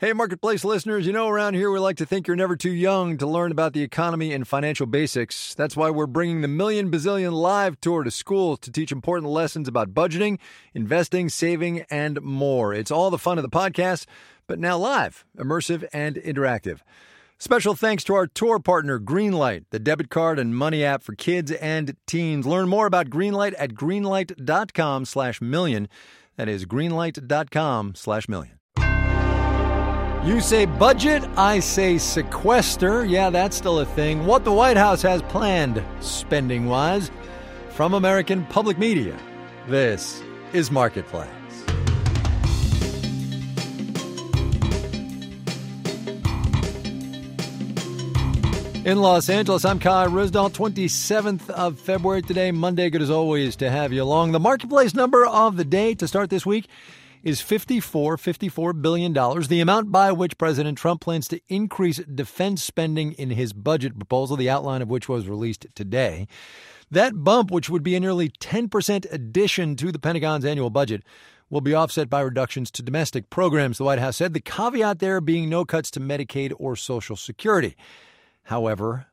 Hey, Marketplace listeners, around here we like to think you're never too young to learn about the economy and financial basics. That's why we're bringing the Million Bazillion Live Tour to schools to teach important lessons about budgeting, investing, saving, and more. It's all the fun of the podcast, but now live, immersive, and interactive. Special thanks to our tour partner, Greenlight, the debit card and money app for kids and teens. Learn more about Greenlight at greenlight.com/million. That is greenlight.com/million. You say budget, I say sequester. Yeah, that's still a thing. What the White House has planned, spending-wise. From American Public Media, this is Marketplace. In Los Angeles, I'm Kai Ryssdal, 27th of February today, Monday. Good as always to have you along. The Marketplace number of the day to start this week is $54 billion, the amount by which President Trump plans to increase defense spending in his budget proposal, the outline of which was released today. That bump, which would be a nearly 10% addition to the Pentagon's annual budget, will be offset by reductions to domestic programs, the White House said, the caveat there being no cuts to Medicaid or Social Security. However,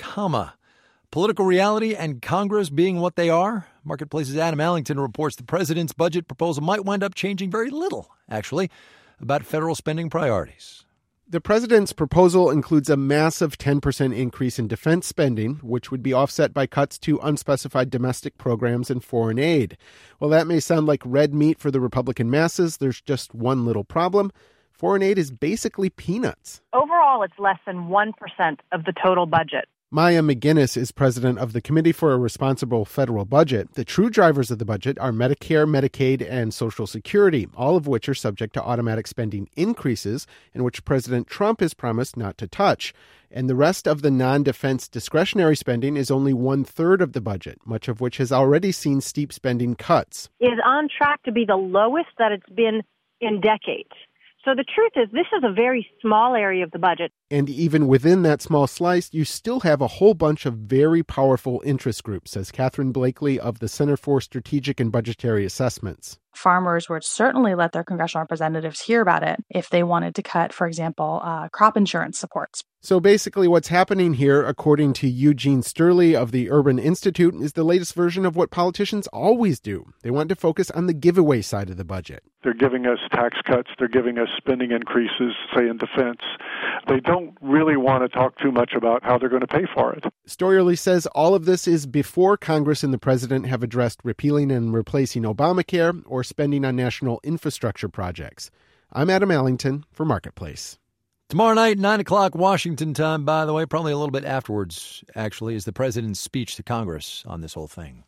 political reality and Congress being what they are, Marketplace's Adam Allington reports the president's budget proposal might wind up changing very little, actually, about federal spending priorities. The president's proposal includes a massive 10% increase in defense spending, which would be offset by cuts to unspecified domestic programs and foreign aid. While that may sound like red meat for the Republican masses, there's just one little problem. Foreign aid is basically peanuts. Overall, it's less than 1% of the total budget. Maya McGinnis is president of the Committee for a Responsible Federal Budget. The true drivers of the budget are Medicare, Medicaid, and Social Security, all of which are subject to automatic spending increases, and which President Trump has promised not to touch. And the rest of the non-defense discretionary spending is only 1/3 of the budget, much of which has already seen steep spending cuts. It is on track to be the lowest that it's been in decades. So the truth is, this is a very small area of the budget. And even within that small slice, you still have a whole bunch of very powerful interest groups, says Catherine Blakely of the Center for Strategic and Budgetary Assessments. Farmers would certainly let their congressional representatives hear about it if they wanted to cut, for example, crop insurance supports. So basically what's happening here, according to Eugene Sterling of the Urban Institute, is the latest version of what politicians always do. They want to focus on the giveaway side of the budget. They're giving us tax cuts. They're giving us spending increases, say, in defense. They don't really want to talk too much about how they're going to pay for it. Storey says all of this is before Congress and the president have addressed repealing and replacing Obamacare or spending on national infrastructure projects. I'm Adam Allington for Marketplace. Tomorrow night, 9 o'clock Washington time, by the way, probably a little bit afterwards, actually, is the president's speech to Congress on this whole thing.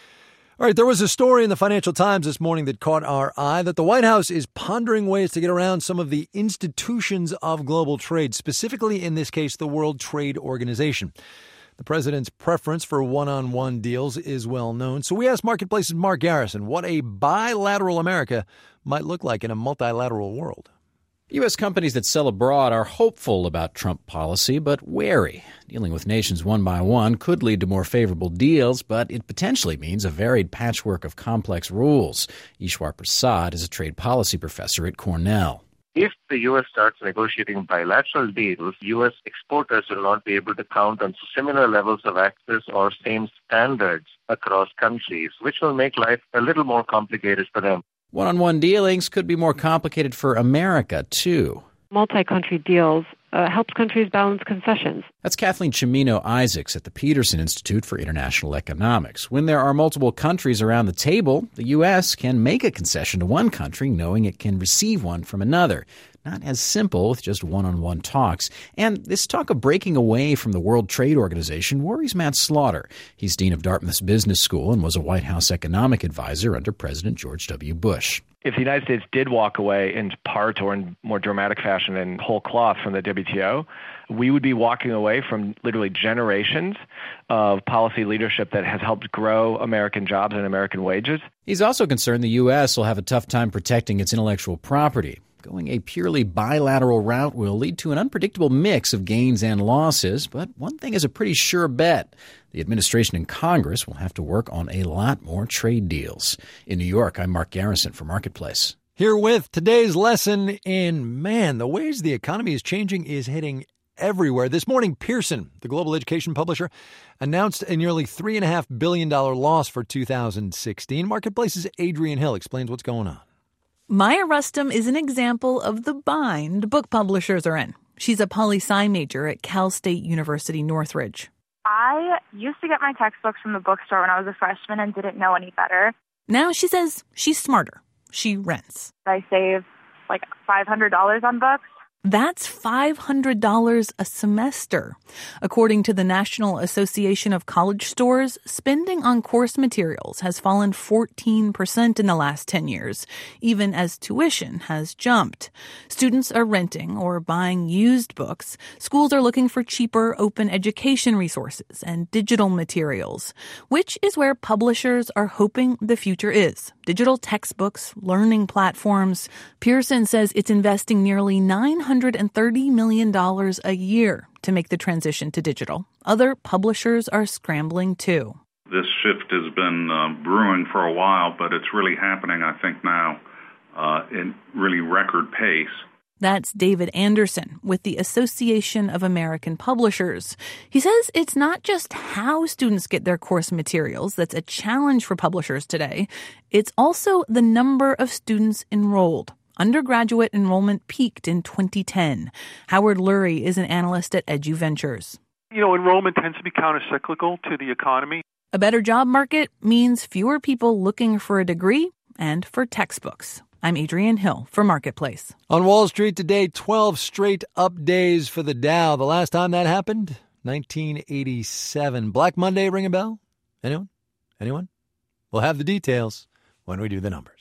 All right, there was a story in the Financial Times this morning that caught our eye that the White House is pondering ways to get around some of the institutions of global trade, specifically in this case, the World Trade Organization. The president's preference for one-on-one deals is well known. So we asked Marketplace's Mark Garrison what a bilateral America might look like in a multilateral world. U.S. companies that sell abroad are hopeful about Trump policy, but wary. Dealing with nations one by one could lead to more favorable deals, but it potentially means a varied patchwork of complex rules. Ishwar Prasad is a trade policy professor at Cornell. If the U.S. starts negotiating bilateral deals, U.S. exporters will not be able to count on similar levels of access or same standards across countries, which will make life a little more complicated for them. One-on-one dealings could be more complicated for America, too. Multi-country deals helps countries balance concessions. That's Kathleen Chimino Isaacs at the Peterson Institute for International Economics. When there are multiple countries around the table, the U.S. can make a concession to one country knowing it can receive one from another. Not as simple with just one-on-one talks. And this talk of breaking away from the World Trade Organization worries Matt Slaughter. He's dean of Dartmouth's Business School and was a White House economic advisor under President George W. Bush. If the United States did walk away in part or in more dramatic fashion in whole cloth from the WTO, we would be walking away from literally generations of policy leadership that has helped grow American jobs and American wages. He's also concerned the U.S. will have a tough time protecting its intellectual property. Going a purely bilateral route will lead to an unpredictable mix of gains and losses, but one thing is a pretty sure bet. The administration and Congress will have to work on a lot more trade deals. In New York, I'm Mark Garrison for Marketplace. Here with today's lesson in, the ways the economy is changing is hitting everywhere. This morning, Pearson, the global education publisher, announced a nearly $3.5 billion loss for 2016. Marketplace's Adrienne Hill explains what's going on. Maya Rustam is an example of the bind book publishers are in. She's a poli-sci major at Cal State University Northridge. I used to get my textbooks from the bookstore when I was a freshman and didn't know any better. Now she says she's smarter. She rents. I save like $500 on books. That's $500 a semester. According to the National Association of College Stores, spending on course materials has fallen 14% in the last 10 years, even as tuition has jumped. Students are renting or buying used books. Schools are looking for cheaper open education resources and digital materials, which is where publishers are hoping the future is. Digital textbooks, learning platforms. Pearson says it's investing nearly $930 million a year to make the transition to digital. Other publishers are scrambling too. This shift has been brewing for a while, but it's really happening, I think, now in really record pace. That's David Anderson with the Association of American Publishers. He says it's not just how students get their course materials that's a challenge for publishers today. It's also the number of students enrolled. Undergraduate enrollment peaked in 2010. Howard Lurie is an analyst at EduVentures. Enrollment tends to be countercyclical to the economy. A better job market means fewer people looking for a degree and for textbooks. I'm Adrienne Hill for Marketplace. On Wall Street today, 12 straight up days for the Dow. The last time that happened, 1987. Black Monday ring a bell? Anyone? We'll have the details when we do the numbers.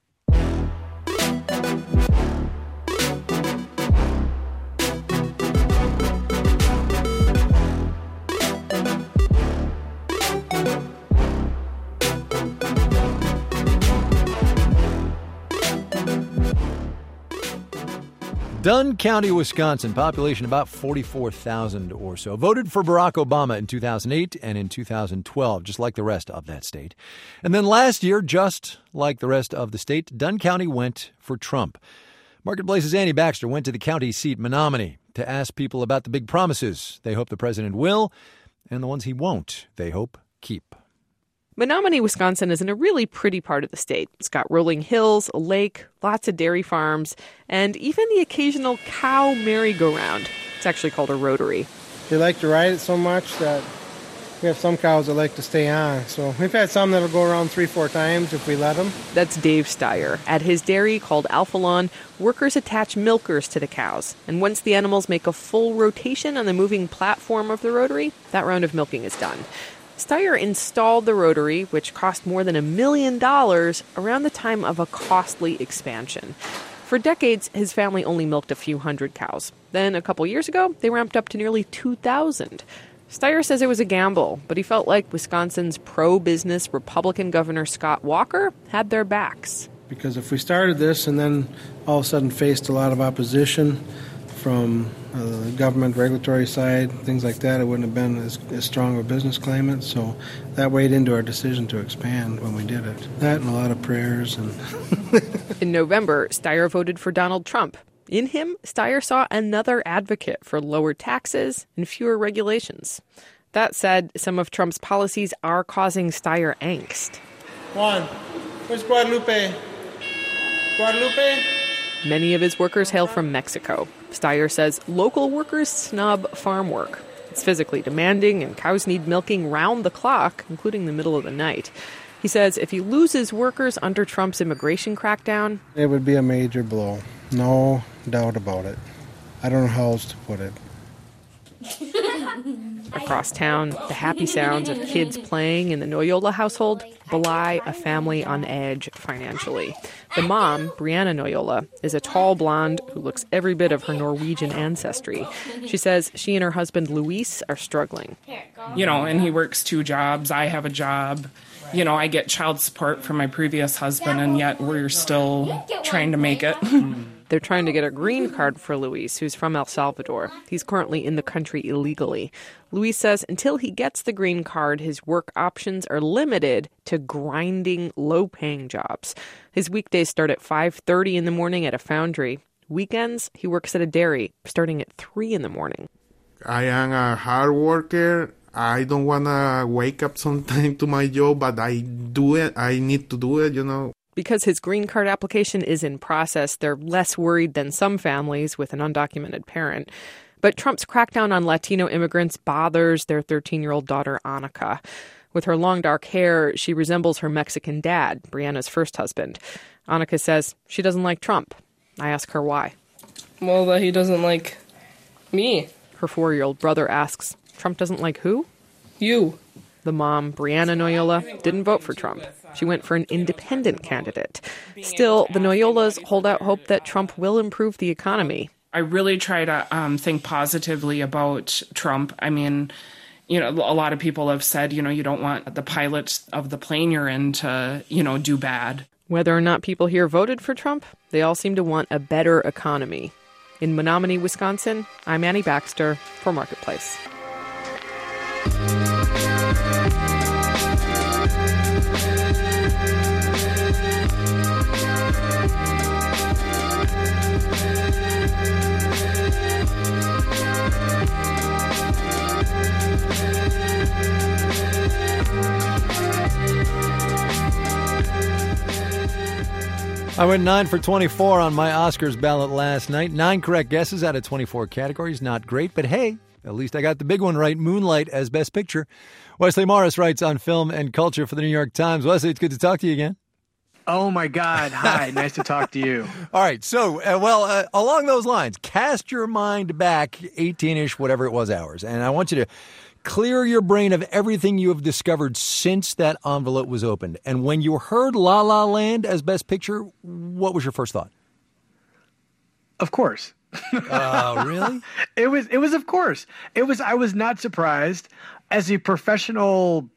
Dunn County, Wisconsin, population about 44,000 or so, voted for Barack Obama in 2008 and in 2012, just like the rest of that state. And then last year, just like the rest of the state, Dunn County went for Trump. Marketplace's Annie Baxter went to the county seat, Menominee, to ask people about the big promises they hope the president will and the ones he won't, they hope, keep. Menominee, Wisconsin is in a really pretty part of the state. It's got rolling hills, a lake, lots of dairy farms, and even the occasional cow merry-go-round. It's actually called a rotary. They like to ride it so much that we have some cows that like to stay on. So we've had some that'll go around 3-4 times if we let them. That's Dave Steyer. At his dairy called Alpha Lawn, workers attach milkers to the cows. And once the animals make a full rotation on the moving platform of the rotary, that round of milking is done. Steyer installed the rotary, which cost more than $1 million, around the time of a costly expansion. For decades, his family only milked a few hundred cows. Then, a couple years ago, they ramped up to nearly 2,000. Steyer says it was a gamble, but he felt like Wisconsin's pro-business Republican Governor Scott Walker had their backs. Because if we started this and then all of a sudden faced a lot of opposition from the government regulatory side, things like that, it wouldn't have been as strong of a business climate. So that weighed into our decision to expand when we did it. That and a lot of prayers. In November, Steyer voted for Donald Trump. In him, Steyer saw another advocate for lower taxes and fewer regulations. That said, some of Trump's policies are causing Steyer angst. Juan, where's Guadalupe? Guadalupe? Many of his workers hail from Mexico. Steyer says local workers snub farm work. It's physically demanding, and cows need milking round the clock, including the middle of the night. He says if he loses workers under Trump's immigration crackdown, it would be a major blow. No doubt about it. I don't know how else to put it. Across town, the happy sounds of kids playing in the Noyola household belie a family on edge financially. The mom, Brianna Noyola, is a tall blonde who looks every bit of her Norwegian ancestry. She says she and her husband, Luis, are struggling. And he works 2 jobs. I have a job. I get child support from my previous husband, and yet we're still trying to make it. They're trying to get a green card for Luis, who's from El Salvador. He's currently in the country illegally. Luis says until he gets the green card, his work options are limited to grinding, low-paying jobs. His weekdays start at 5:30 in the morning at a foundry. Weekends, he works at a dairy, starting at 3 in the morning. I am a hard worker. I don't want to wake up sometime to my job, but I do it. I need to do it, Because his green card application is in process, they're less worried than some families with an undocumented parent. But Trump's crackdown on Latino immigrants bothers their 13-year-old daughter, Annika. With her long dark hair, she resembles her Mexican dad, Brianna's first husband. Annika says she doesn't like Trump. I ask her why. Well, that he doesn't like me. Her 4-year-old brother asks, Trump doesn't like who? You. The mom, Brianna Noyola, didn't vote for Trump. She went for an independent candidate. Still, the Noyolas hold out hope that Trump will improve the economy. I really try to think positively about Trump. I mean, a lot of people have said, you don't want the pilot of the plane you're in to, do bad. Whether or not people here voted for Trump, they all seem to want a better economy. In Menominee, Wisconsin, I'm Annie Baxter for Marketplace. I went 9 for 24 on my Oscars ballot last night. 9 correct guesses out of 24 categories. Not great, but hey, at least I got the big one right, Moonlight as Best Picture. Wesley Morris writes on film and culture for the New York Times. Wesley, it's good to talk to you again. Oh, my God. Hi. Nice to talk to you. All right. So, along those lines, cast your mind back 18-ish, whatever it was, hours. And I want you to clear your brain of everything you have discovered since that envelope was opened. And when you heard La La Land as Best Picture, what was your first thought? Of course. Oh, really? It was of course. I was not surprised. As a professional,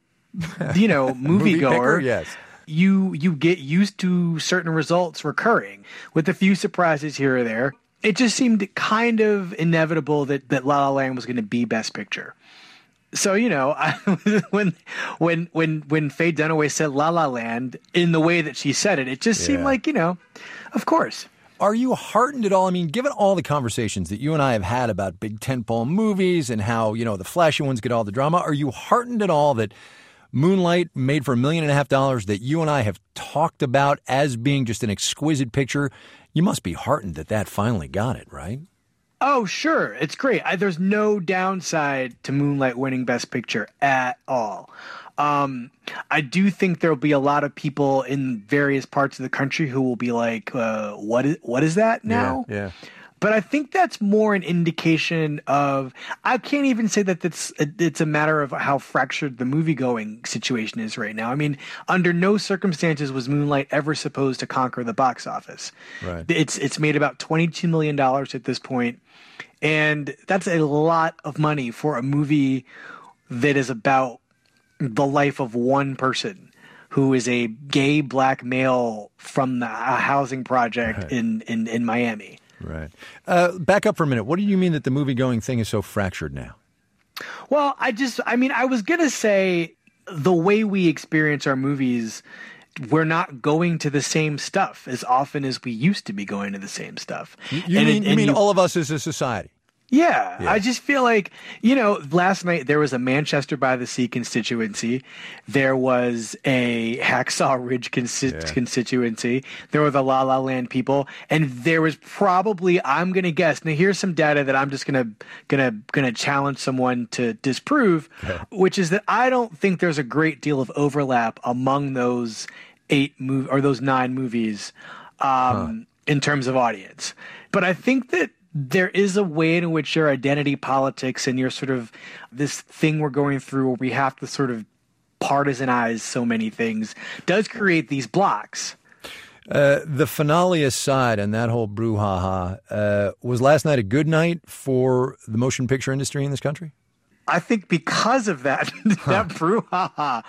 moviegoer, yes. You get used to certain results recurring with a few surprises here or there. It just seemed kind of inevitable that La La Land was going to be Best Picture. So, when Faye Dunaway said La La Land in the way that she said it, it just seemed like, of course. Are you heartened at all? I mean, given all the conversations that you and I have had about big tentpole movies and how, the flashy ones get all the drama, are you heartened at all that Moonlight, made for $1.5 million, that you and I have talked about as being just an exquisite picture? You must be heartened that finally got it, right? Oh, sure. It's great. There's no downside to Moonlight winning Best Picture at all. I do think there'll be a lot of people in various parts of the country who will be like, what is that now? Yeah. But I think that's more an indication of, I can't even say that it's a matter of how fractured the movie-going situation is right now. I mean, under no circumstances was Moonlight ever supposed to conquer the box office. Right. It's made about $22 million at this point, and that's a lot of money for a movie that is about the life of one person who is a gay black male from a housing project in Miami. Right. Back up for a minute. What do you mean that the movie-going thing is so fractured now? Well, I was going to say the way we experience our movies, we're not going to the same stuff as often as we used to be going to the same stuff. You mean all of us as a society? Yeah, I just feel like, last night there was a Manchester by the Sea constituency. There was a Hacksaw Ridge constituency. There were the La La Land people. And there was probably, I'm going to guess, now here's some data that I'm just going to challenge someone to disprove, which is that I don't think there's a great deal of overlap among those 9 movies in terms of audience. But I think that there is a way in which your identity politics and your sort of this thing we're going through where we have to sort of partisanize so many things does create these blocks. The finale aside and that whole brouhaha, was last night a good night for the motion picture industry in this country? I think because of that, that brouhaha.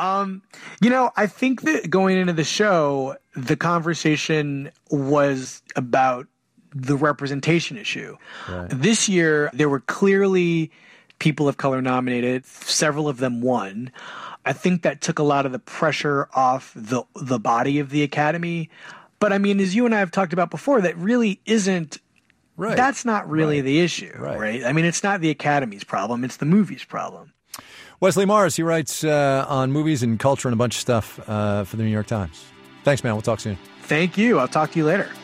I think that going into the show, the conversation was about the representation issue. Right. This year, there were clearly people of color nominated. Several of them won. I think that took a lot of the pressure off the body of the Academy. But I mean, as you and I have talked about before, that really isn't. Right. That's not really the issue, right? I mean, it's not the Academy's problem; it's the movie's problem. Wesley Morris, he writes on movies and culture and a bunch of stuff for the New York Times. Thanks, man. We'll talk soon. Thank you. I'll talk to you later.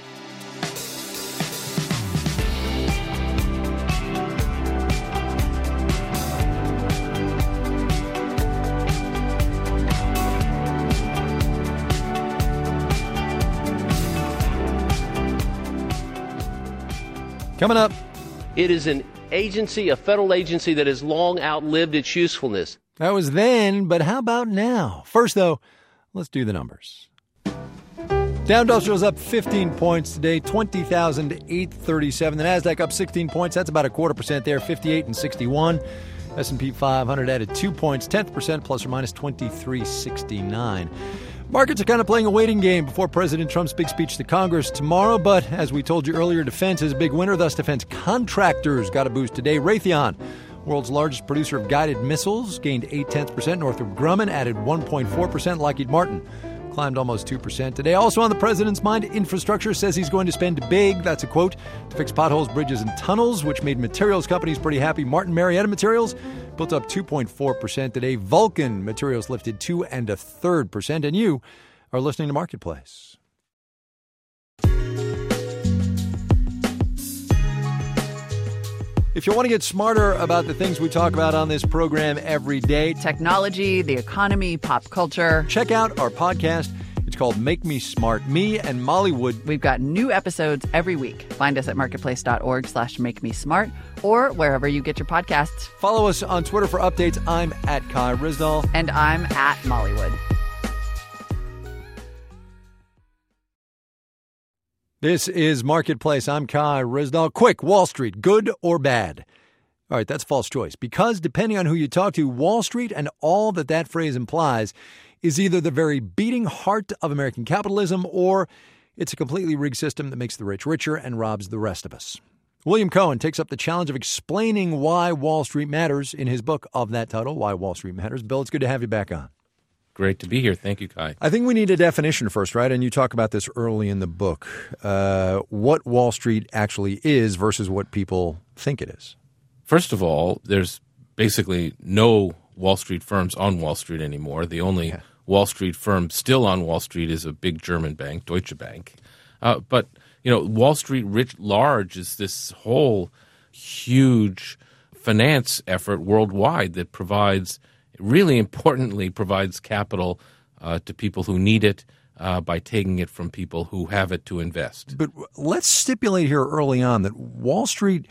Coming up. It is an agency, a federal agency that has long outlived its usefulness. That was then, but how about now? First, though, let's do the numbers. Dow Industrial's up 15 points today, 20,837. The Nasdaq up 16 points. That's about 0.25% there, 58 and 61. S&P 500 added 2 points, 10% plus or minus 2369. Markets are kind of playing a waiting game before President Trump's big speech to Congress tomorrow. But as we told you earlier, defense is a big winner. Thus, defense contractors got a boost today. Raytheon, world's largest producer of guided missiles, gained 0.8%. Northrop Grumman added 1.4%. Lockheed Martin climbed almost 2% today. Also on the president's mind, infrastructure, says he's going to spend big, that's a quote, to fix potholes, bridges, and tunnels, which made materials companies pretty happy. Martin Marietta Materials built up 2.4% today. Vulcan Materials lifted 2 1/3%. And you are listening to Marketplace. If you want to get smarter about the things we talk about on this program every day, technology, the economy, pop culture, check out our podcast. It's called Make Me Smart. Me and Molly Wood. We've got new episodes every week. Find us at marketplace.org/makemesmart or wherever you get your podcasts. Follow us on Twitter for updates. I'm at Kai Ryssdal. And I'm at Molly Wood. This is Marketplace. I'm Kai Ryssdal. Quick, Wall Street, good or bad? All right, that's false choice. Because depending on who you talk to, Wall Street and all that phrase implies is either the very beating heart of American capitalism or it's a completely rigged system that makes the rich richer and robs the rest of us. William Cohen takes up the challenge of explaining why Wall Street matters in his book of that title, Why Wall Street Matters. Bill, it's good to have you back on. Great to be here. Thank you, Kai. I think we need a definition first, right? And you talk about this early in the book, what Wall Street actually is versus what people think it is. First of all, there's basically no Wall Street firms on Wall Street anymore. The only Wall Street firm still on Wall Street is a big German bank, Deutsche Bank. But, Wall Street writ large is this whole huge finance effort worldwide that really importantly provides capital to people who need it by taking it from people who have it to invest. But let's stipulate here early on that Wall Street,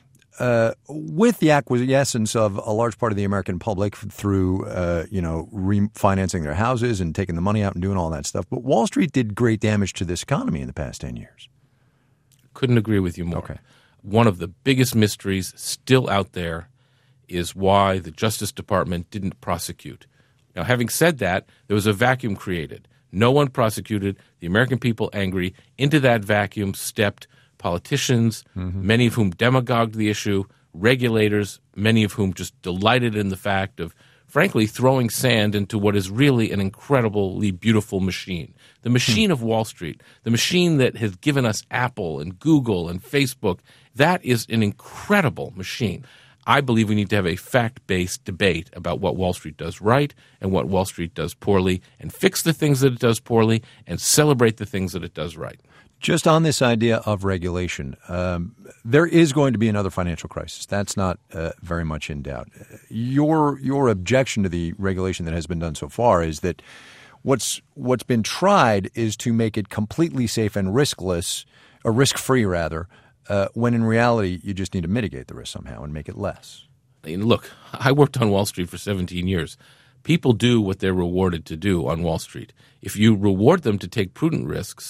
with the acquiescence of a large part of the American public through, refinancing their houses and taking the money out and doing all that stuff, but Wall Street did great damage to this economy in the past 10 years. Couldn't agree with you more. Okay. One of the biggest mysteries still out there is why the Justice Department didn't prosecute. Now, having said that, there was a vacuum created. No one prosecuted. The American people, angry. Into that vacuum stepped politicians, many of whom demagogued the issue, regulators, many of whom just delighted in the fact of, frankly, throwing sand into what is really an incredibly beautiful machine. The machine of Wall Street, the machine that has given us Apple and Google and Facebook, that is an incredible machine. I believe we need to have a fact-based debate about what Wall Street does right and what Wall Street does poorly, and fix the things that it does poorly and celebrate the things that it does right. Just on this idea of regulation, there is going to be another financial crisis. That's not very much in doubt. Your objection to the regulation that has been done so far is that what's been tried is to make it completely safe and riskless, or risk-free rather, when in reality you just need to mitigate the risk somehow and make it less. Look, I worked on Wall Street for 17 years. People do what they're rewarded to do on Wall Street. If you reward them to take prudent risks,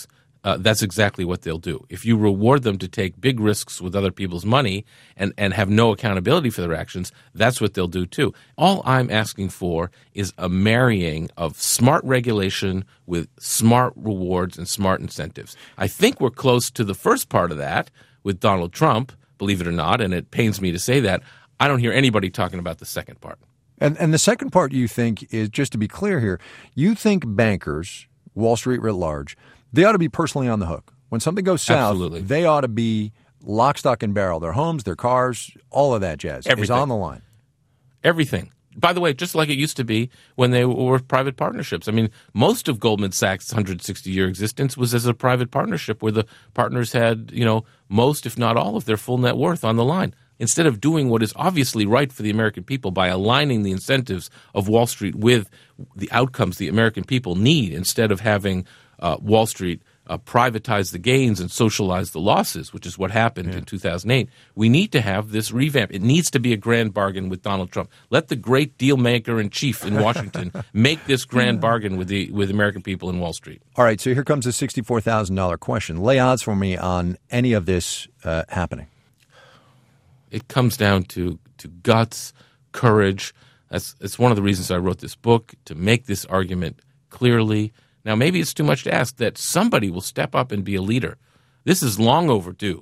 that's exactly what they'll do. If you reward them to take big risks with other people's money and have no accountability for their actions, that's what they'll do too. All I'm asking for is a marrying of smart regulation with smart rewards and smart incentives. I think we're close to the first part of that with Donald Trump, believe it or not, and it pains me to say that. I don't hear anybody talking about the second part. And the second part, you think, is, just to be clear here, you think bankers, Wall Street writ large, they ought to be personally on the hook. When something goes south, Absolutely. They ought to be lock, stock, and barrel. Their homes, their cars, all of that jazz is on the line. Everything. By the way, just like it used to be when they were private partnerships. I mean, most of Goldman Sachs' 160-year existence was as a private partnership where the partners had, most, if not all, of their full net worth on the line. Instead of doing what is obviously right for the American people by aligning the incentives of Wall Street with the outcomes the American people need, instead of having Wall Street privatize the gains and socialize the losses, which is what happened in 2008. We need to have this revamp. It needs to be a grand bargain with Donald Trump. Let the great deal maker in chief in Washington make this grand bargain with American people in Wall Street. All right, so here comes the $64,000 question. Lay odds for me on any of this happening. It comes down to guts, courage. It's one of the reasons I wrote this book, to make this argument clearly. Now, maybe it's too much to ask that somebody will step up and be a leader. This is long overdue.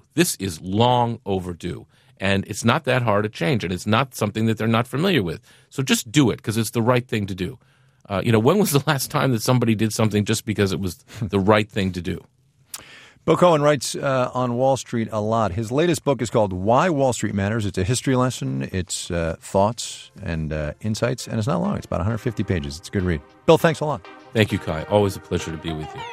And it's not that hard to change, and it's not something that they're not familiar with. So just do it, because it's the right thing to do. When was the last time that somebody did something just because it was the right thing to do? Bill Cohen writes on Wall Street a lot. His latest book is called Why Wall Street Matters. It's a history lesson. It's thoughts and insights, and it's not long. It's about 150 pages. It's a good read. Bill, thanks a lot. Thank you, Kai. Always a pleasure to be with you.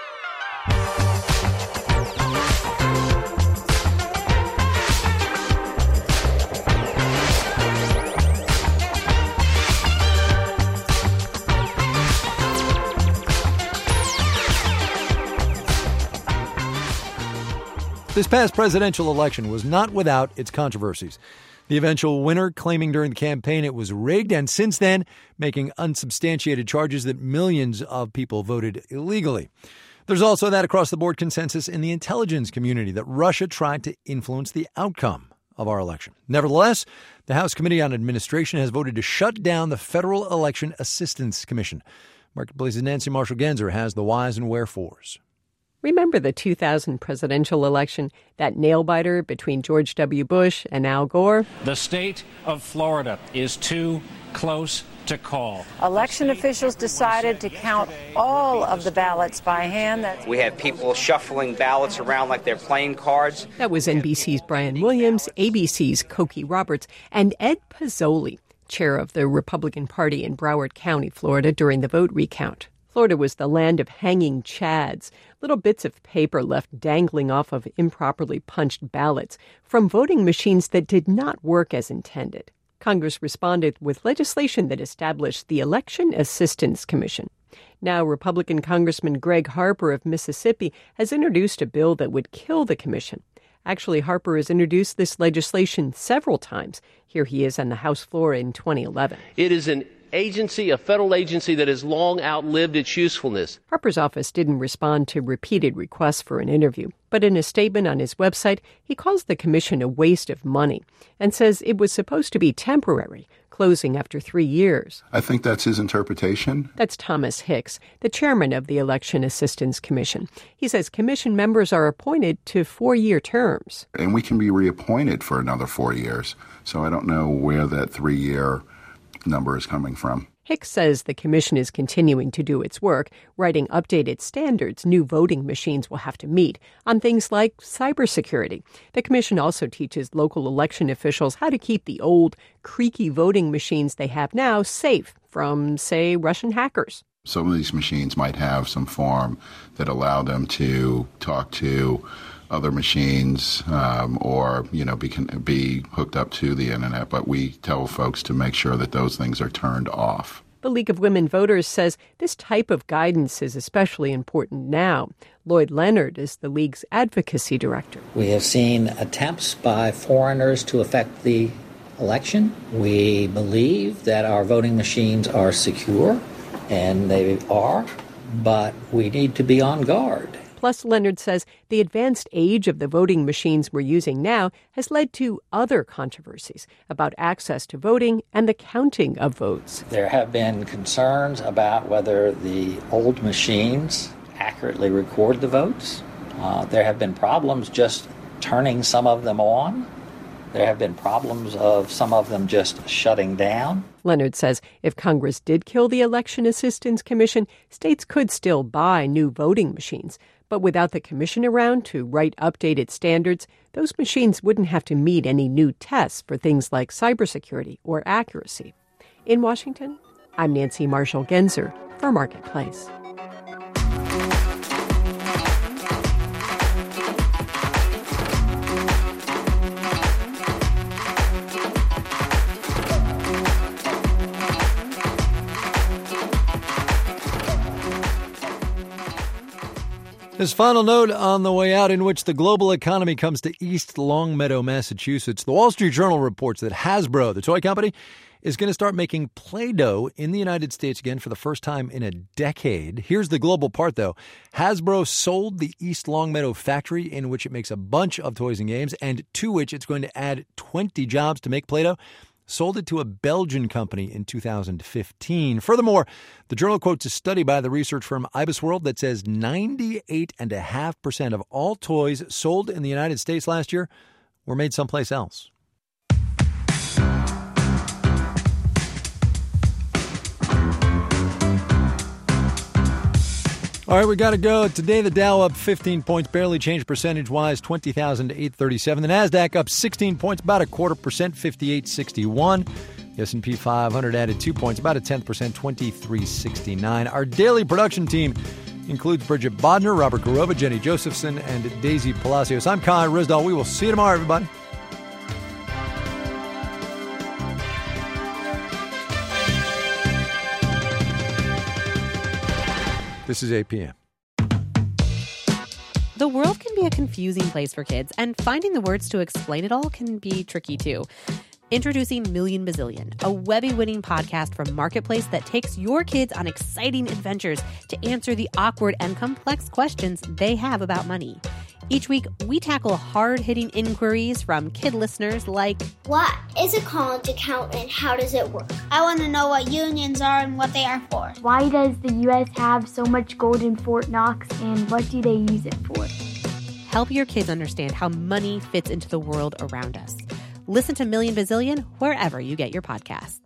This past presidential election was not without its controversies. The eventual winner claiming during the campaign it was rigged, and since then making unsubstantiated charges that millions of people voted illegally. There's also that across-the-board consensus in the intelligence community that Russia tried to influence the outcome of our election. Nevertheless, the House Committee on Administration has voted to shut down the Federal Election Assistance Commission. Marketplace's Nancy Marshall-Genzer has the whys and wherefores. Remember the 2000 presidential election, that nail-biter between George W. Bush and Al Gore? The state of Florida is too close to call. Election officials decided to count all of the ballots by hand. We had people shuffling ballots around like they're playing cards. That was NBC's Brian Williams, ABC's Cokie Roberts, and Ed Pozzoli, chair of the Republican Party in Broward County, Florida, during the vote recount. Florida was the land of hanging chads, little bits of paper left dangling off of improperly punched ballots from voting machines that did not work as intended. Congress responded with legislation that established the Election Assistance Commission. Now, Republican Congressman Greg Harper of Mississippi has introduced a bill that would kill the commission. Actually, Harper has introduced this legislation several times. Here he is on the House floor in 2011. It is a federal agency that has long outlived its usefulness. Harper's office didn't respond to repeated requests for an interview, but in a statement on his website, he calls the commission a waste of money and says it was supposed to be temporary, closing after 3 years. I think that's his interpretation. That's Thomas Hicks, the chairman of the Election Assistance Commission. He says commission members are appointed to 4-year terms. And we can be reappointed for another 4 years, so I don't know where that 3-year number is coming from. Hicks says the commission is continuing to do its work, writing updated standards new voting machines will have to meet on things like cybersecurity. The commission also teaches local election officials how to keep the old, creaky voting machines they have now safe from, say, Russian hackers. Some of these machines might have some form that allow them to talk to other machines or be hooked up to the internet, but we tell folks to make sure that those things are turned off. The League of Women Voters says this type of guidance is especially important now. Lloyd Leonard is the League's advocacy director. We have seen attempts by foreigners to affect the election. We believe that our voting machines are secure, and they are, but we need to be on guard. Plus, Leonard says the advanced age of the voting machines we're using now has led to other controversies about access to voting and the counting of votes. There have been concerns about whether the old machines accurately record the votes. There have been problems just turning some of them on. There have been problems of some of them just shutting down. Leonard says if Congress did kill the Election Assistance Commission, states could still buy new voting machines. But without the commission around to write updated standards, those machines wouldn't have to meet any new tests for things like cybersecurity or accuracy. In Washington, I'm Nancy Marshall-Genzer for Marketplace. This final note on the way out, in which the global economy comes to East Longmeadow, Massachusetts. The Wall Street Journal reports that Hasbro, the toy company, is going to start making Play-Doh in the United States again for the first time in a decade. Here's the global part, though. Hasbro sold the East Longmeadow factory, in which it makes a bunch of toys and games, and to which it's going to add 20 jobs to make Play-Doh. Sold it to a Belgian company in 2015. Furthermore, the Journal quotes a study by the research firm IBISWorld that says 98.5% of all toys sold in the United States last year were made someplace else. All right, we got to go. Today, the Dow up 15 points, barely changed percentage-wise, 20,837. The NASDAQ up 16 points, about 0.25%, 5861. The S&P 500 added 2 points, about 0.1%, 2369. Our daily production team includes Bridget Bodner, Robert Garova, Jenny Josephson, and Daisy Palacios. I'm Kai Risdall. We will see you tomorrow, everybody. This is 8 p.m. The world can be a confusing place for kids, and finding the words to explain it all can be tricky, too. Introducing Million Bazillion, a Webby-winning podcast from Marketplace that takes your kids on exciting adventures to answer the awkward and complex questions they have about money. Each week, we tackle hard-hitting inquiries from kid listeners like, what is a college account and how does it work? I want to know what unions are and what they are for. Why does the U.S. have so much gold in Fort Knox, and what do they use it for? Help your kids understand how money fits into the world around us. Listen to Million Bazillion wherever you get your podcasts.